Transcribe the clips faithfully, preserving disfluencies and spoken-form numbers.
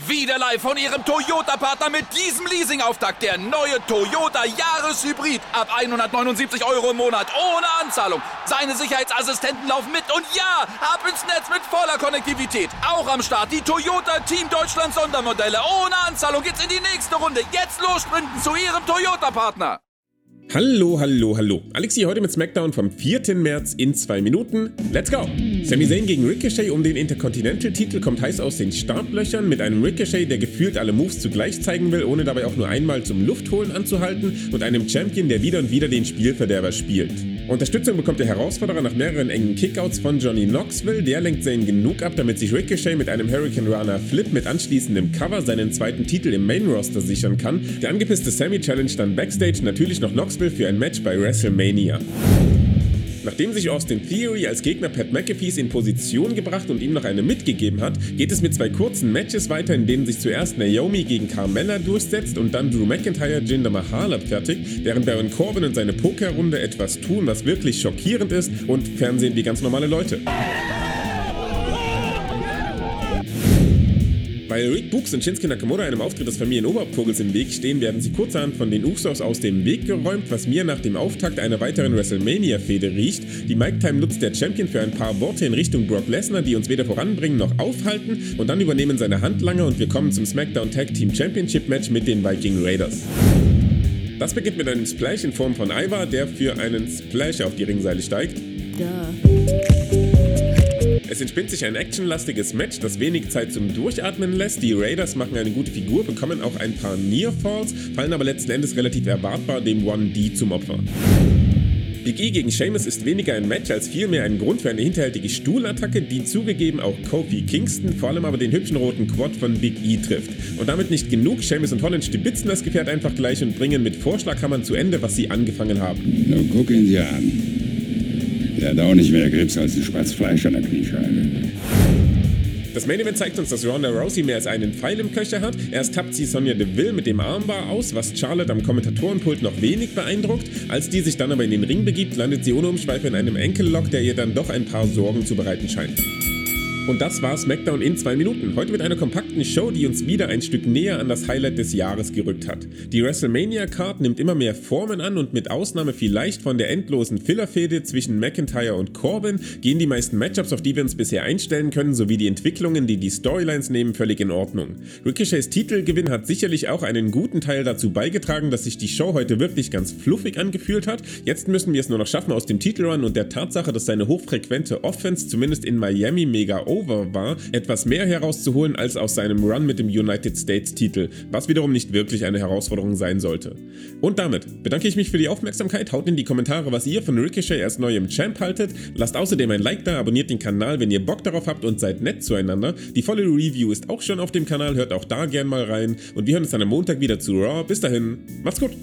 Wieder live von Ihrem Toyota-Partner mit diesem Leasing-Auftakt. Der neue Toyota Jahreshybrid. Ab hundertneunundsiebzig Euro im Monat. Ohne Anzahlung. Seine Sicherheitsassistenten laufen mit. Und ja, ab ins Netz mit voller Konnektivität. Auch am Start die Toyota Team Deutschland Sondermodelle. Ohne Anzahlung geht's in die nächste Runde. Jetzt los sprinten zu Ihrem Toyota-Partner. Hallo, hallo, hallo. Alexi heute mit SmackDown vom vierten März in zwei Minuten. Let's go! Sami Zayn gegen Ricochet um den Intercontinental-Titel kommt heiß aus den Startlöchern mit einem Ricochet, der gefühlt alle Moves zugleich zeigen will, ohne dabei auch nur einmal zum Luftholen anzuhalten, und einem Champion, der wieder und wieder den Spielverderber spielt. Unterstützung bekommt der Herausforderer nach mehreren engen Kickouts von Johnny Knoxville. Der lenkt Zayn genug ab, damit sich Ricochet mit einem Hurricane Rana Flip mit anschließendem Cover seinen zweiten Titel im Main-Roster sichern kann. Der angepisste Sami challenge dann Backstage natürlich noch Knoxville für ein Match bei WrestleMania. Nachdem sich Austin Theory als Gegner Pat McAfees in Position gebracht und ihm noch eine mitgegeben hat, geht es mit zwei kurzen Matches weiter, in denen sich zuerst Naomi gegen Carmella durchsetzt und dann Drew McIntyre Jinder Mahal abfertigt, während Baron Corbin und seine Pokerrunde etwas tun, was wirklich schockierend ist, und Fernsehen wie ganz normale Leute. Weil Rick Books und Shinsuke Nakamura einem Auftritt des Familienoberhauptvogels im Weg stehen, werden sie kurzerhand von den Usos aus dem Weg geräumt, was mir nach dem Auftakt einer weiteren WrestleMania-Fehde riecht. Die Mic-Time nutzt der Champion für ein paar Worte in Richtung Brock Lesnar, die uns weder voranbringen noch aufhalten, und dann übernehmen seine Handlanger und wir kommen zum SmackDown Tag Team Championship Match mit den Viking Raiders. Das beginnt mit einem Splash in Form von Ivar, der für einen Splash auf die Ringseile steigt. Duh. Es entspinnt sich ein actionlastiges Match, das wenig Zeit zum Durchatmen lässt. Die Raiders machen eine gute Figur, bekommen auch ein paar Near-Falls, fallen aber letzten Endes relativ erwartbar dem one D zum Opfer. Big E gegen Sheamus ist weniger ein Match als vielmehr ein Grund für eine hinterhältige Stuhlattacke, die zugegeben auch Kofi Kingston, vor allem aber den hübschen roten Quad von Big E trifft. Und damit nicht genug, Sheamus und Holland stibitzen das Gefährt einfach gleich und bringen mit Vorschlaghammern zu Ende, was sie angefangen haben. Na, guck ihn dir an. Der hat auch nicht mehr Grips als ein Spatz Fleisch an der Kniescheibe. Das Main Event zeigt uns, dass Ronda Rousey mehr als einen Pfeil im Köcher hat. Erst tappt sie Sonya Deville mit dem Armbar aus, was Charlotte am Kommentatorenpult noch wenig beeindruckt. Als die sich dann aber in den Ring begibt, landet sie ohne Umschweife in einem Enkellock, der ihr dann doch ein paar Sorgen zu bereiten scheint. Und das war SmackDown in zwei Minuten. Heute mit einer kompakten Show, die uns wieder ein Stück näher an das Highlight des Jahres gerückt hat. Die WrestleMania-Card nimmt immer mehr Formen an und mit Ausnahme vielleicht von der endlosen Filler-Fehde zwischen McIntyre und Corbin gehen die meisten Matchups, auf die wir uns bisher einstellen können, sowie die Entwicklungen, die die Storylines nehmen, völlig in Ordnung. Ricochets Titelgewinn hat sicherlich auch einen guten Teil dazu beigetragen, dass sich die Show heute wirklich ganz fluffig angefühlt hat. Jetzt müssen wir es nur noch schaffen, aus dem Titelrun und der Tatsache, dass seine hochfrequente Offense zumindest in Miami mega over war, etwas mehr herauszuholen als aus seinem Run mit dem United States Titel, was wiederum nicht wirklich eine Herausforderung sein sollte. Und damit bedanke ich mich für die Aufmerksamkeit, haut in die Kommentare, was ihr von Ricochet als neuem Champ haltet, lasst außerdem ein Like da, abonniert den Kanal, wenn ihr Bock darauf habt, und seid nett zueinander. Die volle Review ist auch schon auf dem Kanal, hört auch da gern mal rein, und wir hören uns dann am Montag wieder zu Raw. Bis dahin, macht's gut!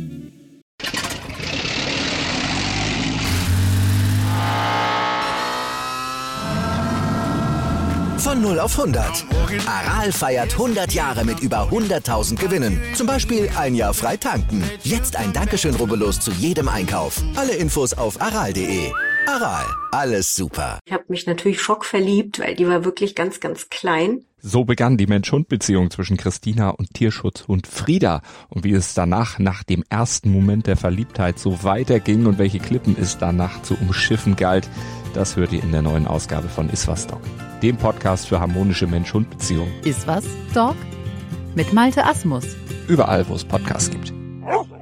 Von null auf hundert. Aral feiert hundert Jahre mit über hunderttausend Gewinnen. Zum Beispiel ein Jahr frei tanken. Jetzt ein Dankeschön, rubbellos zu jedem Einkauf. Alle Infos auf aral punkt de. Aral, alles super. Ich habe mich natürlich schockverliebt, weil die war wirklich ganz, ganz klein. So begann die Mensch-Hund-Beziehung zwischen Christina und Tierschutzhund Frieda. Und wie es danach, nach dem ersten Moment der Verliebtheit, so weiterging und welche Klippen es danach zu umschiffen galt, das hört ihr in der neuen Ausgabe von Iswas Dog, dem Podcast für harmonische Mensch-Hund-Beziehungen. Iswas Dog? Mit Malte Asmus. Überall, wo es Podcasts gibt.